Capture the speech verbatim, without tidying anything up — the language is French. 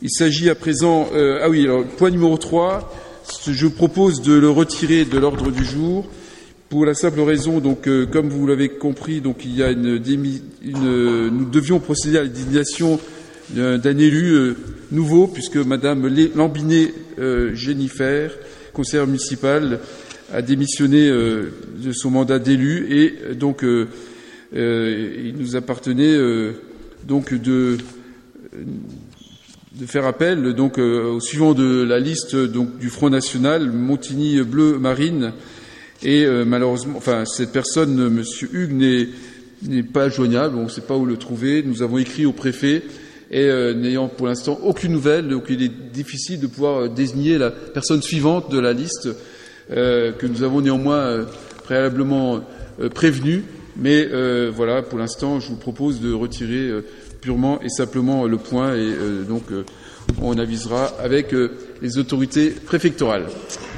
Il s'agit à présent... Euh, ah oui, alors, point numéro trois, je propose de le retirer de l'ordre du jour pour la simple raison, donc, euh, comme vous l'avez compris, donc, il y a une, une, nous devions procéder à la désignation d'un élu euh, nouveau, puisque Madame Lambinet euh, Jennifer, conseillère municipale, a démissionné euh, de son mandat d'élu, et donc euh, euh, il nous appartenait euh, donc de, de faire appel donc euh, au suivant de la liste donc du Front National, Montigny Bleu Marine, et euh, malheureusement, enfin cette personne, Monsieur Hugues, n'est n'est pas joignable, on ne sait pas où le trouver. Nous avons écrit au préfet. Et euh, n'ayant pour l'instant aucune nouvelle, donc il est difficile de pouvoir désigner la personne suivante de la liste euh, que nous avons néanmoins euh, préalablement euh, prévenue. Mais euh, voilà, pour l'instant, je vous propose de retirer euh, purement et simplement le point, et euh, donc euh, on avisera avec euh, les autorités préfectorales.